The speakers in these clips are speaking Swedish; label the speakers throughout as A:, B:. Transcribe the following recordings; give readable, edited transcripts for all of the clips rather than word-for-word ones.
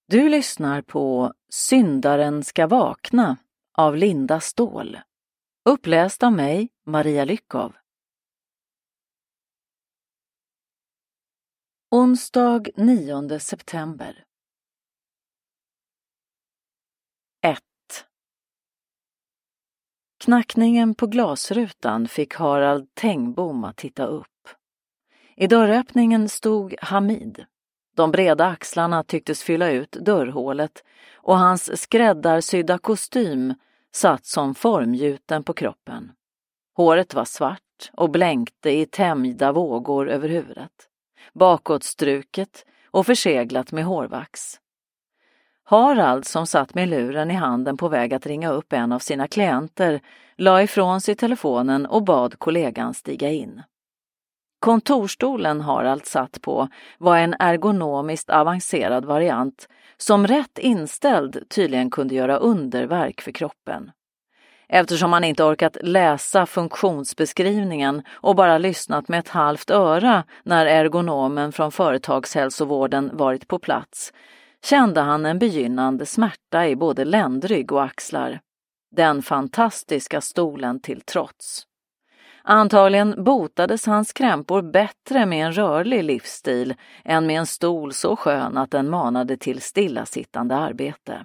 A: Du lyssnar på Syndaren ska vakna av Linda Ståhl. Uppläst av mig, Maria Lyckov. Onsdag 9 september. 1. Knackningen på glasrutan fick Harald Tengbom att titta upp. I dörröppningen stod Hamid. De breda axlarna tycktes fylla ut dörrhålet och hans skräddarsydda kostym satt som formgjuten på kroppen. Håret var svart och blänkte i tämjda vågor över huvudet, bakåtstruket och förseglat med hårvax. Harald, som satt med luren i handen på väg att ringa upp en av sina klienter, la ifrån sig telefonen och bad kollegan stiga in. Kontorstolen Harald satt på var en ergonomiskt avancerad variant som rätt inställd tydligen kunde göra underverk för kroppen. Eftersom han inte orkat läsa funktionsbeskrivningen och bara lyssnat med ett halvt öra när ergonomen från företagshälsovården varit på plats, kände han en begynnande smärta i både ländrygg och axlar. Den fantastiska stolen till trots. Antagligen botades hans krämpor bättre med en rörlig livsstil än med en stol så skön att den manade till stillasittande arbete.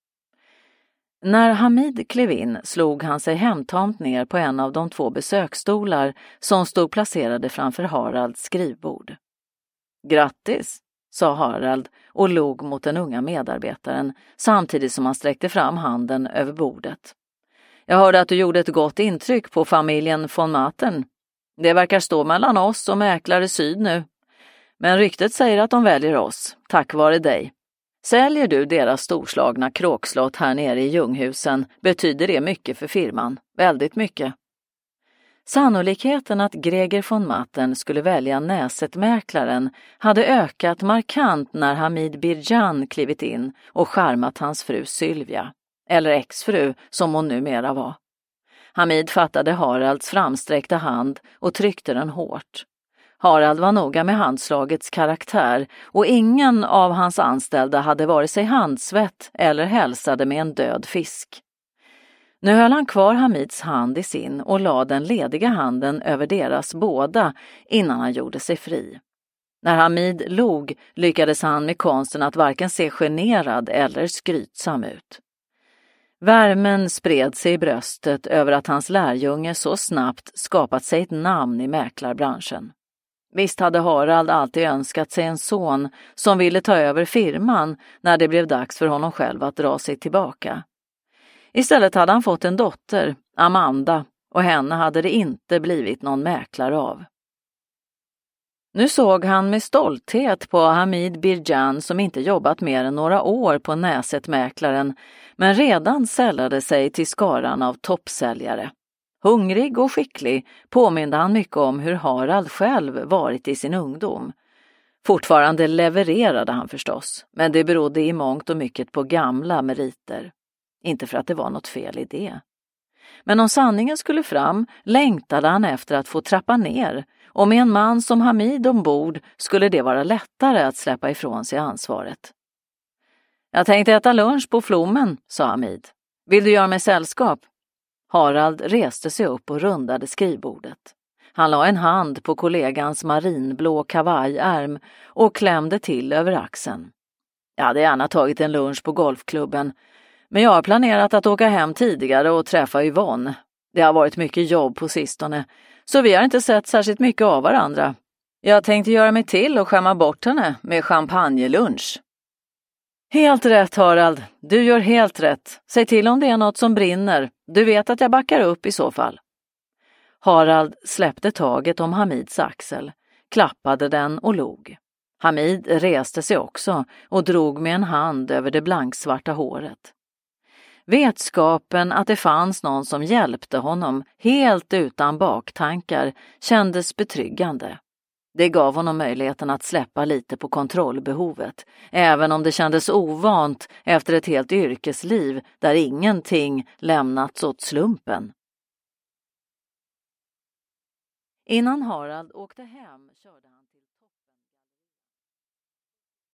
A: När Hamid klev in slog han sig hemtamt ner på en av de 2 besöksstolar som stod placerade framför Haralds skrivbord. Grattis, sa Harald och log mot den unga medarbetaren samtidigt som han sträckte fram handen över bordet. Jag hörde att du gjorde ett gott intryck på familjen von Maten. Det verkar stå mellan oss och mäklare Syd nu. Men ryktet säger att de väljer oss, tack vare dig. Säljer du deras storslagna kråkslott här nere i Ljunghusen betyder det mycket för firman, väldigt mycket. Sannolikheten att Greger von Maten skulle välja Näsetmäklaren hade ökat markant när Hamid Birjan klivit in och charmat hans fru Sylvia. Eller exfru som hon numera var. Hamid fattade Haralds framsträckta hand och tryckte den hårt. Harald var noga med handslagets karaktär och ingen av hans anställda hade vare sig handsvett eller hälsade med en död fisk. Nu höll han kvar Hamids hand i sin och lade den lediga handen över deras båda innan han gjorde sig fri. När Hamid log lyckades han med konsten att varken se generad eller skrytsam ut. Värmen spred sig i bröstet över att hans lärjunge så snabbt skapat sig ett namn i mäklarbranschen. Visst hade Harald alltid önskat sig en son som ville ta över firman när det blev dags för honom själv att dra sig tillbaka. Istället hade han fått en dotter, Amanda, och henne hade det inte blivit någon mäklare av. Nu såg han med stolthet på Hamid Birjan som inte jobbat mer än några år på Näsetmäklaren men redan sällade sig till skaran av toppsäljare. Hungrig och skicklig påminde han mycket om hur Harald själv varit i sin ungdom. Fortfarande levererade han förstås, men det berodde i mångt och mycket på gamla meriter. Inte för att det var något fel i det. Men om sanningen skulle fram längtade han efter att få trappa ner, och med en man som Hamid ombord skulle det vara lättare att släppa ifrån sig ansvaret. Jag tänkte äta lunch på Flommen, sa Hamid. Vill du göra mig sällskap? Harald reste sig upp och rundade skrivbordet. Han la en hand på kollegans marinblå kavajärm och klämde till över axeln. Jag hade gärna tagit en lunch på golfklubben, men jag har planerat att åka hem tidigare och träffa Yvonne. Det har varit mycket jobb på sistone, så vi har inte sett särskilt mycket av varandra. Jag tänkte göra mig till och skämma bort henne med champagnelunch. Helt rätt, Harald. Du gör helt rätt. Säg till om det är något som brinner. Du vet att jag backar upp i så fall. Harald släppte taget om Hamids axel, klappade den och log. Hamid reste sig också och drog med en hand över det blanksvarta håret. Vetskapen att det fanns någon som hjälpte honom helt utan baktankar kändes betryggande. Det gav honom möjligheten att släppa lite på kontrollbehovet, även om det kändes ovant efter ett helt yrkesliv där ingenting lämnats åt slumpen. Innan Harald åkte hem körde han